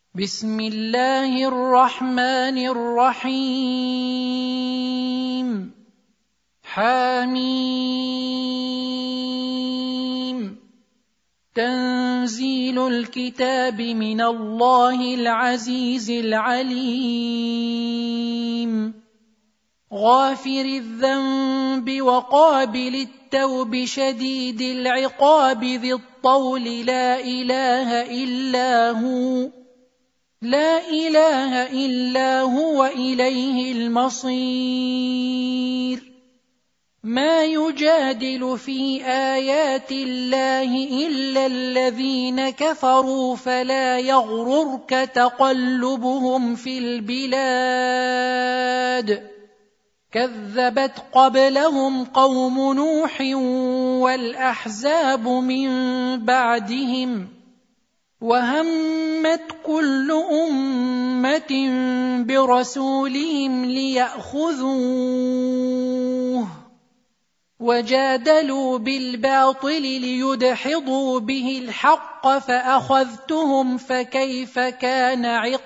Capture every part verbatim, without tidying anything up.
بسم الله الرحمن الرحيم حميم تنزيل الكتاب من الله العزيز العليم غافر الذنب وقابل التوب شديد العقاب ذي الطول لا إله إلا هو لا إله إلا هو إليه المصير ما يجادل في آيات الله إلا الذين كفروا فلا يغررك تقلبهم في البلاد كذبت قبلهم قوم نوح والأحزاب من بعدهم وهمت كل أمة برسولهم ليأخذوه وجادلوا بالباطل ليدحضوا به الحق فأخذتهم فكيف كان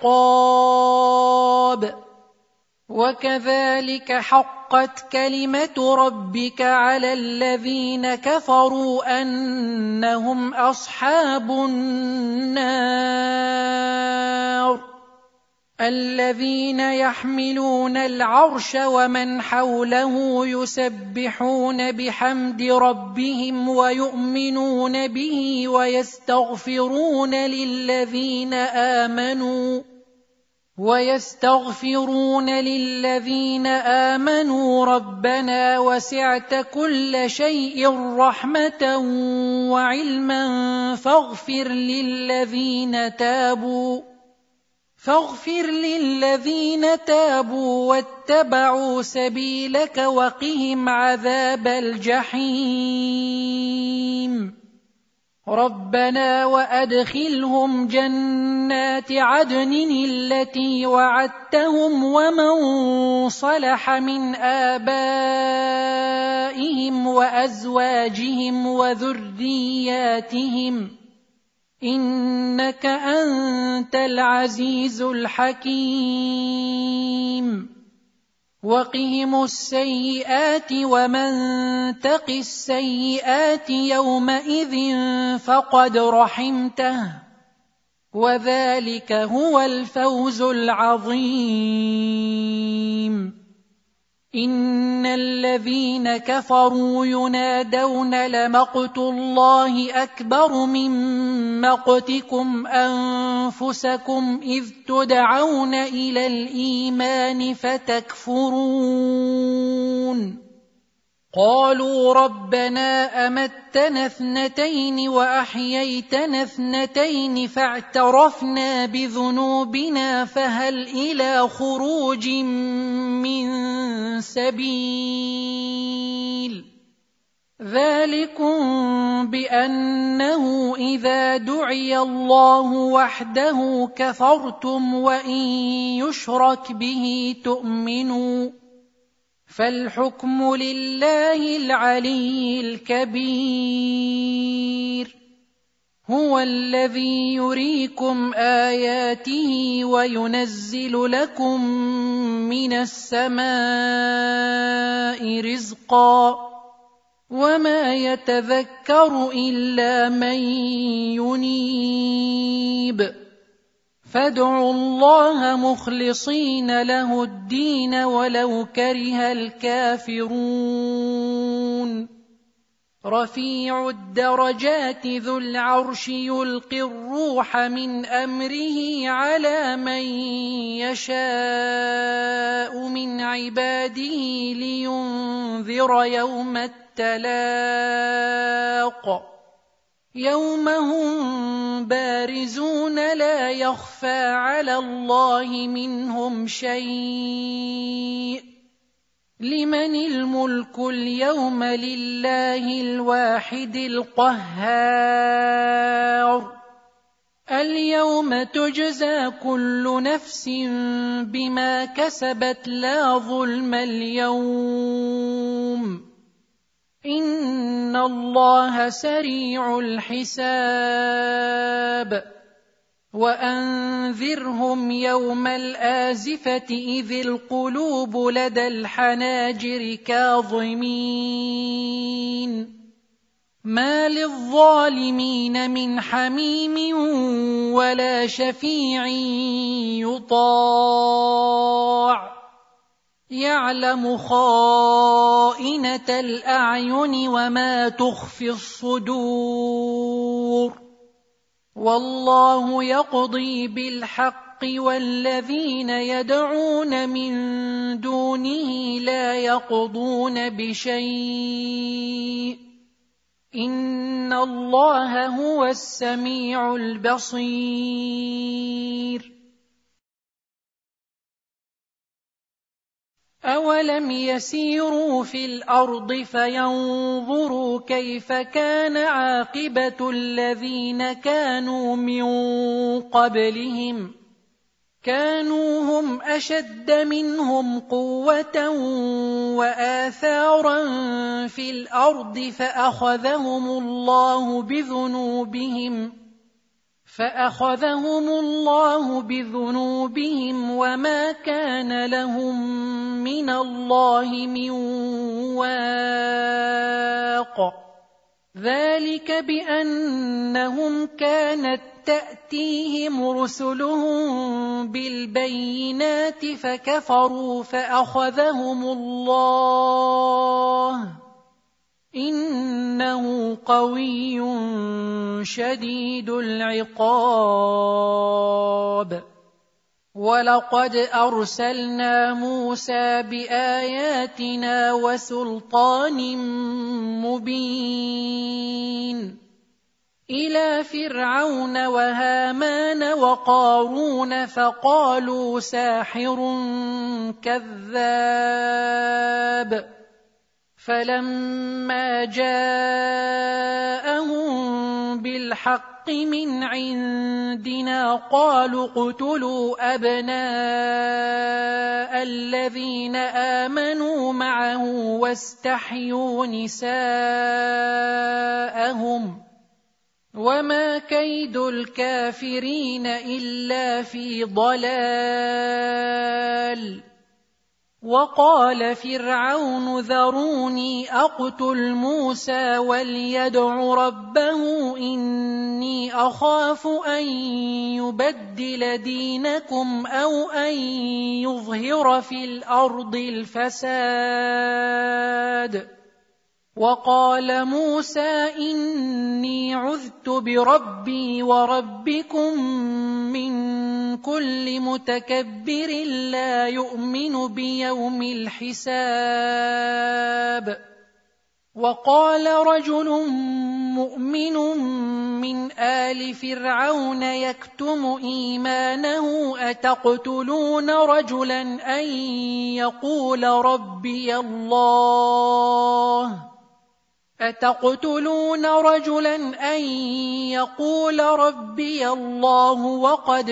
عقاب وكذلك حقت كلمة ربك على الذين كفروا أنهم أصحاب النار الذين يحملون العرش ومن حوله يسبحون بحمد ربهم ويؤمنون به ويستغفرون للذين آمنوا ويستغفرون للذين آمنوا ربنا وسعت كل شيء رحمة وعلما فاغفر للذين تابوا فاغفر للذين تابوا واتبعوا سبيلك وقهم عذاب الجحيم ربنا وأدخلهم جنات عدن التي وعدتهم ومن صلح من آبائهم وأزواجهم وذرياتهم إنك أنت العزيز الحكيم وقهم السيئات ومن تق السيئات يومئذ فقد رحمته وذلك هو الفوز العظيم إن الذين كفروا ينادون لمقت الله أكبر من مقتكم أنفسكم إذ تدعون إلى الإيمان فتكفرون قالوا ربنا أمتنا اثنتين وأحييتنا اثنتين فاعترفنا بذنوبنا فهل إلى خروج من سبيل ذلكم بأنه إذا دعي الله وحده كفرتم وإن يشرك به تؤمنوا فالحكم لله العلي الكبير هو الذي يريكم آياته وينزل لكم من السماء رزقا وما يتذكر إلا من ينيب فادعوا الله مخلصين له الدين ولو كره الكافرون رفيع الدرجات ذو العرش يلقي الروح من أمره على من يشاء من عباده لينذر يوم التلاق يوم هم بارزون لا يخفى على الله منهم شيء لمن الملك اليوم لله الواحد القهار اليوم تجزى كل نفس بما كسبت لا ظلم اليوم إن الله سريع الحساب وأنذرهم يوم الآزفة إذ القلوب لدى الحناجر كاظمين ما للظالمين من حميم ولا شفيع يطاع يعلم خائنة الأعين وما تخفي الصدور والله يقضي بالحق والذين يدعون من دونه لا يقضون بشيء إن الله هو السميع البصير أولم يسيروا في الأرض فينظروا كيف كان عاقبة الذين كانوا من قبلهم كانوا هم أشد منهم قوة وآثارا في الأرض فأخذهم الله بذنوبهم فأخذهم الله بذنوبهم وما كان لهم من الله من واق ذلك بأنهم كانت تأتيهم رسلهم بالبينات فكفروا فأخذهم الله إنه قوي شديد العقاب ولقد أرسلنا موسى بآياتنا وسلطان مبين إلى فرعون وهامان وقارون فقالوا ساحر كذاب فلما جاءهم بالحق من عندنا قالوا اقتلوا أبناء الذين آمنوا معه واستحيوا نساءهم وما كيد الكافرين إلا في ضلال وقال فرعون ذروني أقتل موسى وليدع ربه إني أخاف أن يبدل دينكم أو أن يظهر في الأرض الفساد وقال موسى إني عذت بربي وربكم من كل متكبر لا يؤمن بيوم الحساب وقال رجل مؤمن من آل فرعون يكتم إيمانه أتقتلون رجلا أن يقول ربي الله أتقتلون رجلا أن يقول ربي الله وقد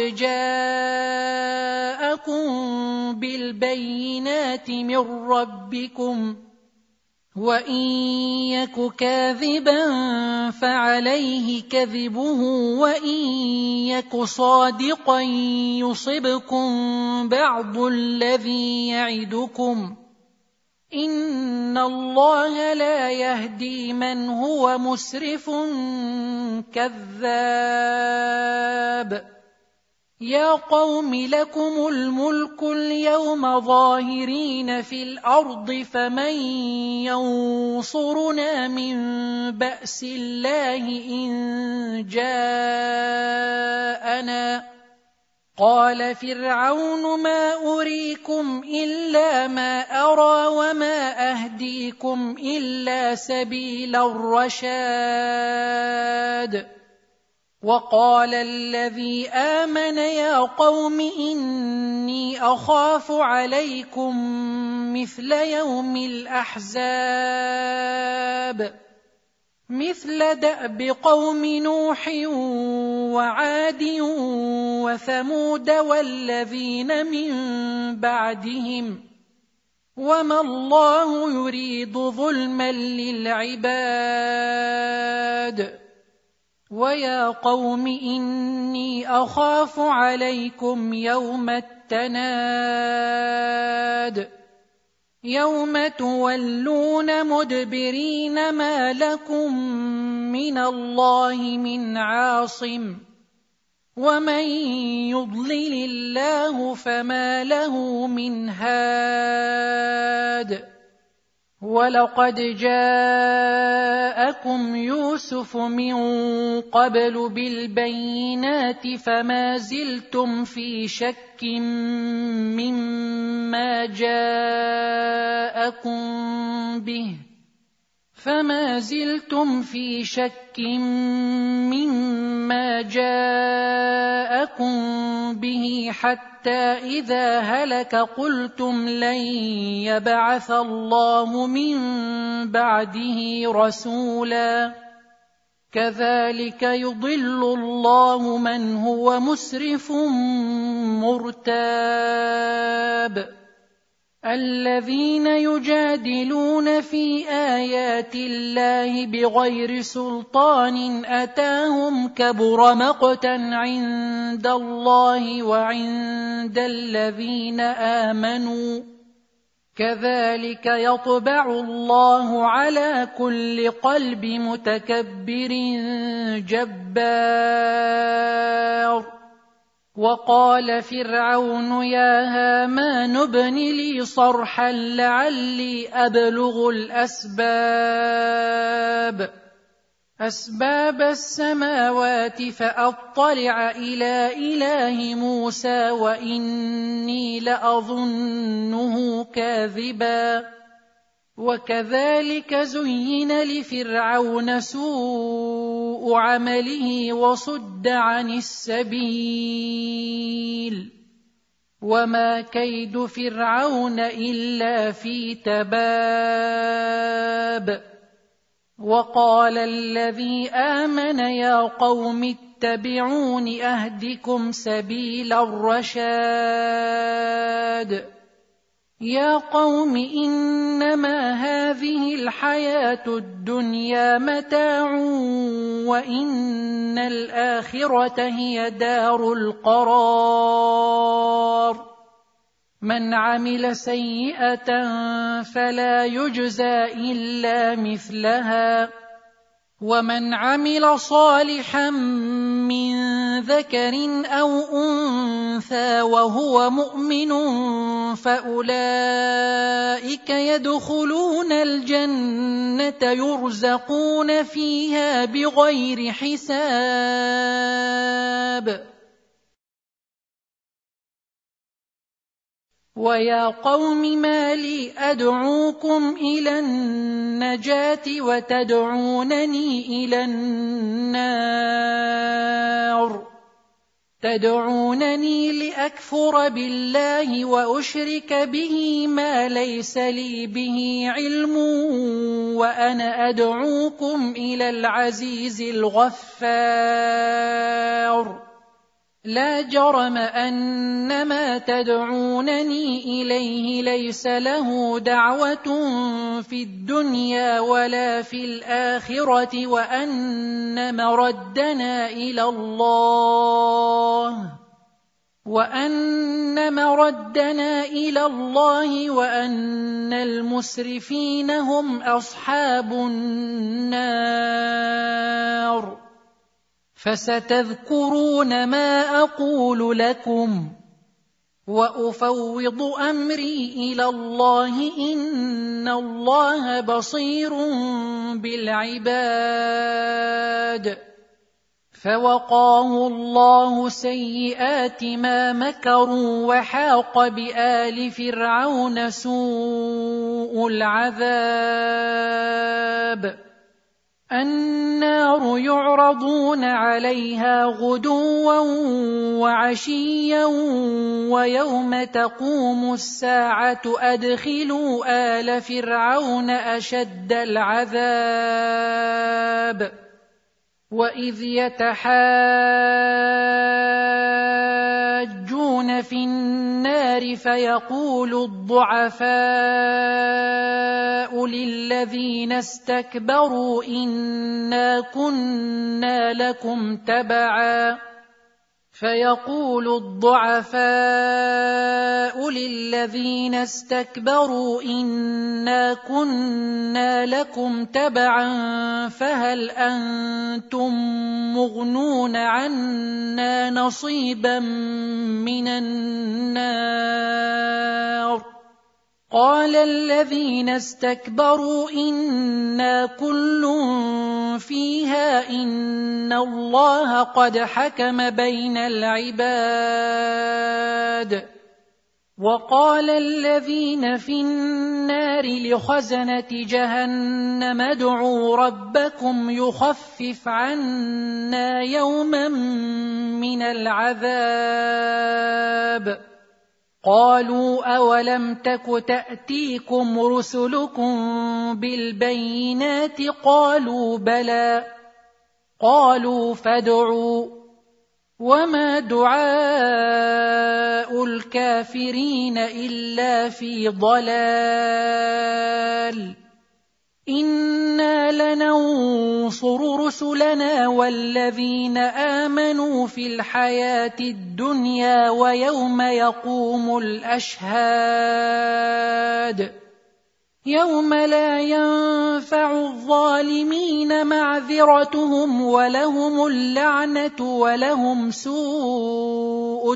جاءكم بالبينات من ربكم وإن يك كاذبا فعليه كذبه وإن يك صادقا يصبكم بعض الذي يعدكم إن الله لا يهدي من هو مسرف كذاب يا قوم لكم الملك اليوم ظاهرين في الأرض فمن ينصرنا من بأس الله إن جاءنا قال فرعون ما أريكم إلا ما أرى وما أهديكم إلا سبيل الرشاد وقال الذي آمن يا قوم إني أخاف عليكم مثل يوم الأحزاب مثل دأب قوم نوح وعاد وثمود والذين من بعدهم وما الله يريد ظلما للعباد ويا قوم إني أخاف عليكم يوم التناد يوم تولون مدبرين ما لكم من الله من عاصم ومن يضلل الله فما له من هاد ولقد جاءكم يوسف من قبل بالبينات فما زلتم في شك مما جاءكم به فما زلتم في شك مما جاءكم به حتى إذا هلك قلتم لن يبعث الله من بعده رسولا كذلك يضل الله من هو مسرف مرتاب الذين يجادلون في آيات الله بغير سلطان أتاهم كبر مقتا عند الله وعند الذين آمنوا كذلك يطبع الله على كل قلب متكبر جبار وقال فرعون يا هامان ابن لي صرحا لعلي أبلغ الأسباب أسباب السماوات فأطلع إلى إله موسى وإني لأظنه كاذبا وكذلك زين لفرعون سوء عمله وصد عن السبيل وما كيد فرعون إلا في تباب وقال الذي آمن يا قوم اتبعون أهدكم سبيل الرشاد يا قوم إنما هذه الحياة الدنيا متاع وإن الآخرة هي دار القرار من عمل سيئة فلا يجزى إلا مثلها ومن عمل صالحا من ذكر أو أنثى وهو مؤمن فأولئك يدخلون الجنة يرزقون فيها بغير حساب ويا قوم ما لي أدعوكم إلى النجاة وتدعونني إلى النار تدعونني لأكفر بالله وأشرك به ما ليس لي به علم وأنا أدعوكم إلى العزيز الغفار لا جرم أن ما تدعونني إليه ليس له دعوة في الدنيا ولا في الآخرة وأن مردنا إلى الله وأن مردنا إلى الله وأن المسرفين هم أصحاب النار فستذكرون ما أقول لكم وأفوض أمري إلى الله إن الله بصير بالعباد فوقاه الله سيئات ما مكروا وحاق بآل فرعون سوء العذاب النار يعرضون عليها غدوا وعشيا ويوم تقوم الساعة أدخلوا آل فرعون أشد العذاب وإذ يتحاجون في النار النار فيقول الضعفاء للذين استكبروا إنا كنا لكم تبعا فيقول الضعفاء للذين استكبروا إنا كنا لكم تبعا فهل أنتم مغنون عنا نصيبا من النار قال الذين استكبروا إنا كل فيها إن الله قد حكم بين العباد وقال الذين في النار لخزنة جهنم ادعوا ربكم يخفف عنا يوما من العذاب قالوا أولم تك تأتيكم رسلكم بالبينات قالوا بلى قالوا فادعوا وما دعاء الكافرين إلا في ضلال إنا لننصر رسلنا والذين آمنوا في الحياة الدنيا ويوم يقوم الأشهاد يوم لا ينفع الظالمين معذرتهم ولهم اللعنة ولهم سوء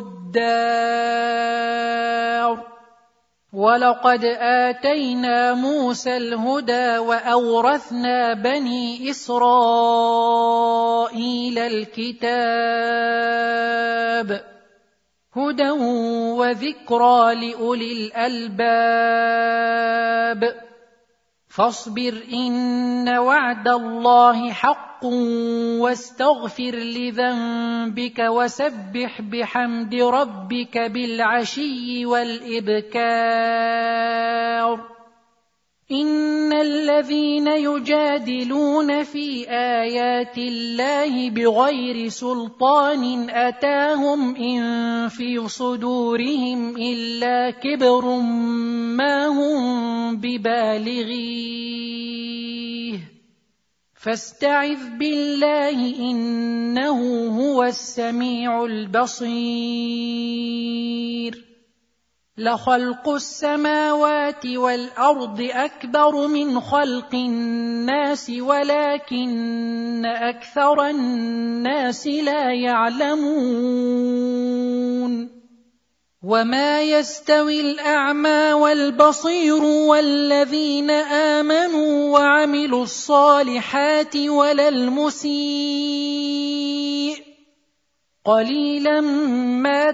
الدار ولقد آتينا موسى الهدى وأورثنا بني إسرائيل الكتاب هدى وذكرى لأولي الألباب فاصبر إن وعد الله حق واستغفر لذنبك وسبح بحمد ربك بالعشي والإبكار إن الذين يجادلون في آيات الله بغير سلطان أتاهم إن في صدورهم إلا كبر ما هم ببالغيه فاستعذ بالله إنه هو السميع البصير لخلق السماوات والأرض أكبر من خلق الناس ولكن أكثر الناس لا يعلمون وما يستوي الأعمى والبصير والذين آمنوا وعملوا الصالحات ولا المسيء قليلا ما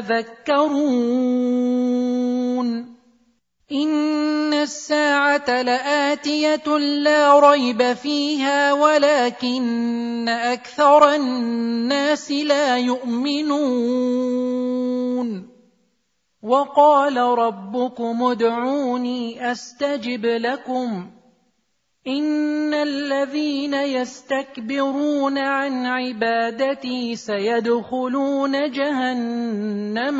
تتذكرون إن الساعة لآتية لا ريب فيها ولكن أكثر الناس لا يؤمنون وقال ربكم ادعوني أستجب لكم إن الذين يستكبرون عن عبادتي سيدخلون جهنم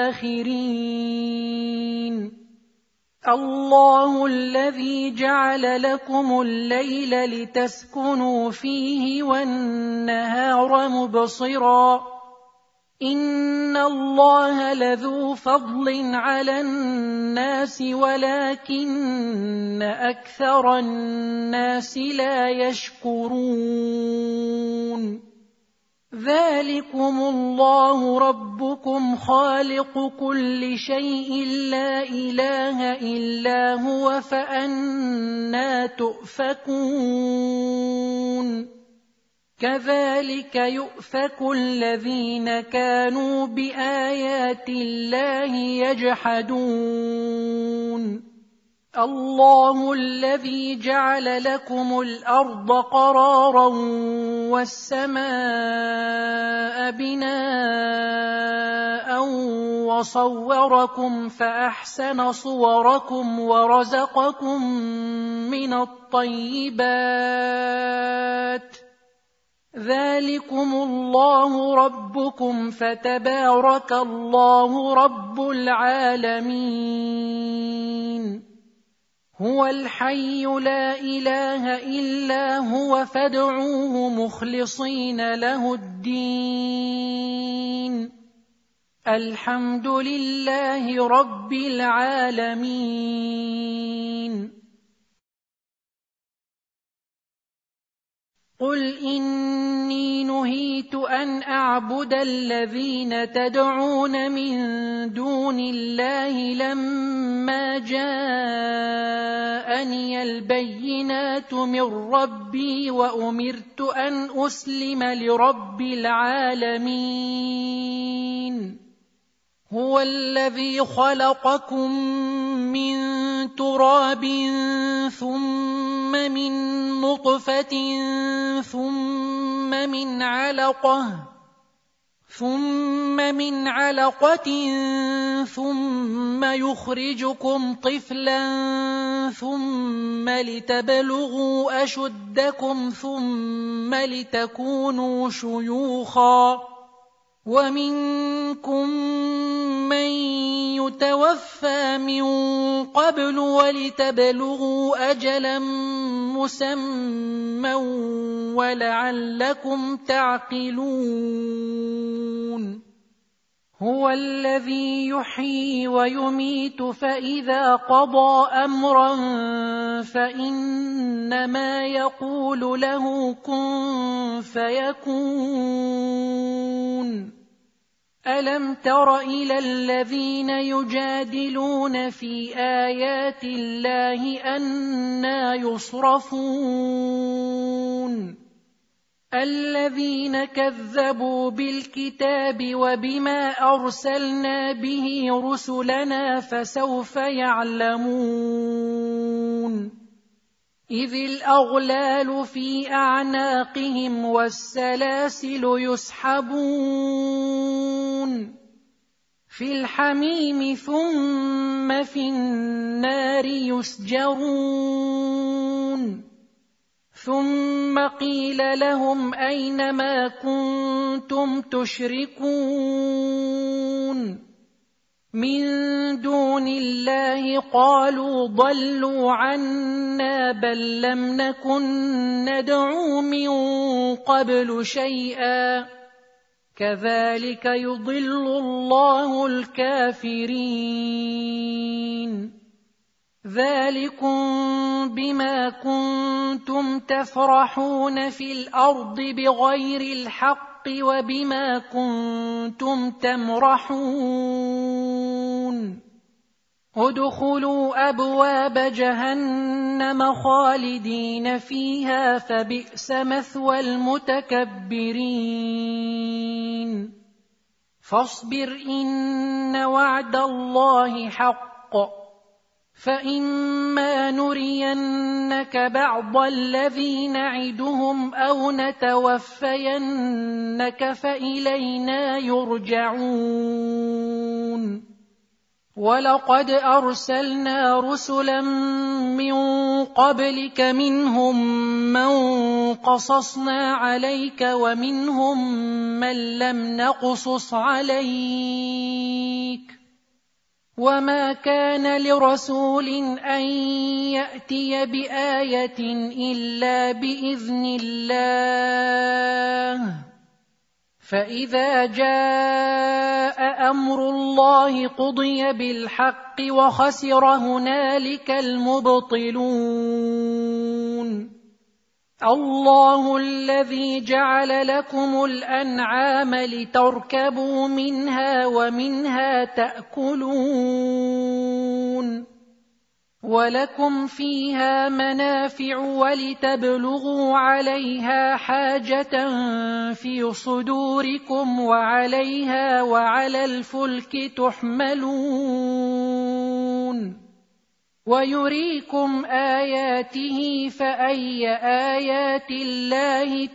داخرين الله الذي جعل لكم الليل لتسكنوا فيه والنهار مبصرا إن الله لذو فضل على الناس ولكن أكثر الناس لا يشكرون ذلكم الله ربكم خالق كل شيء لا إله إلا هو فأنى تؤفكون كذلك يؤفك الذين كانوا بآيات الله يجحدون الله الذي جعل لكم الأرض قرارا والسماء بناء وصوركم فأحسن صوركم ورزقكم من الطيبات ذلكم الله ربكم فتبارك الله رب العالمين هو الحي لا إله إلا هو فادعوه مخلصين له الدين الحمد لله رب العالمين قل إني نهيت أن أعبد الذين تدعون من دون الله لما جاءني البينات من ربي وأمرت أن أسلم لرب العالمين هو الذي خلقكم من تراب ثم من نطفة ثم من علقة ثم من علقة ثم يخرجكم طفلا ثم لتبلغوا أشدكم ثم لتكونوا شيوخا ومنكم من يتوفى من قبل ولتبلغوا أجلا مسمى ولعلكم تعقلون هو الذي يحيي ويميت فإذا قضى أمرا فإنما يقول له كن فيكون ألم تر إلى الذين يجادلون في آيات الله أنى يصرفون الذين كذبوا بالكتاب وبما أرسلنا به رسلنا فسوف يعلمون إذ الأغلال في أعناقهم والسلاسل يسحبون في الحميم ثم في النار يسجرون ثم قيل لهم أين ما كنتم تشركون من دون الله قالوا ضلوا عنا بل لم نكن ندعو من قبل شيئا كذلك يضل الله الكافرين ذلكم بما كنتم تفرحون في الأرض بغير الحق وبما كنتم تمرحون ادخلوا أبواب جهنم خالدين فيها فبئس مثوى المتكبرين فاصبر إن وعد الله حق فإما نرينك بعض الذي نعدهم أو نتوفينك فإلينا يرجعون ولقد أرسلنا رسلا من قبلك منهم من قصصنا عليك ومنهم من لم نقصص عليك وما كان لرسول أن يأتي بآية إلا بإذن الله فإذا جاء أمر الله قضي بالحق وخسر هنالك المبطلون الله الذي جعل لكم الأنعام لتركبوا منها ومنها تأكلون ولكم فيها منافع ولتبلغوا عليها حاجة في صدوركم وعليها وعلى الفلك تحملون ويريكم آياته فأي آيات الله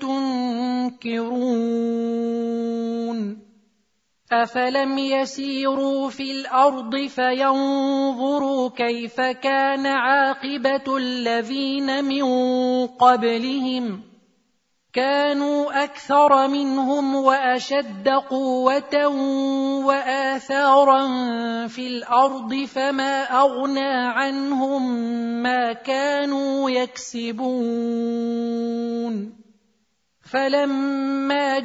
تنكرون أفلم يسيروا في الأرض فينظروا كيف كان عاقبة الذين من قبلهم كانوا أكثر منهم وأشد قوة وآثارا في الأرض فما أغنى عنهم ما كانوا يكسبون فلما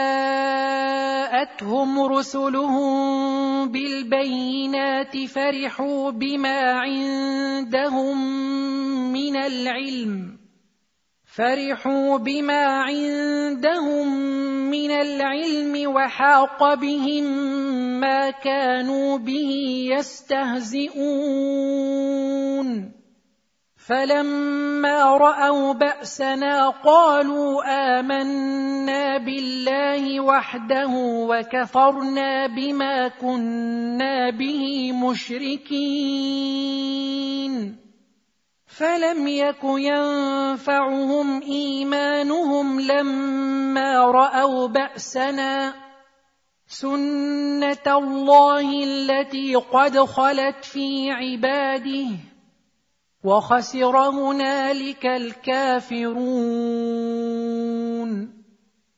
جاءتهم رسلهم بالبينات فرحوا بما عندهم من العلم فرحوا بما عندهم من العلم وحاق بهم ما كانوا به يستهزئون فلما رأوا بأسنا قالوا آمنا بالله وحده وكفرنا بما كنا به مشركين فلم يك ينفعهم إيمانهم لما رأوا بأسنا سنة الله التي قد خلت في عباده وخسر هنالك الكافرون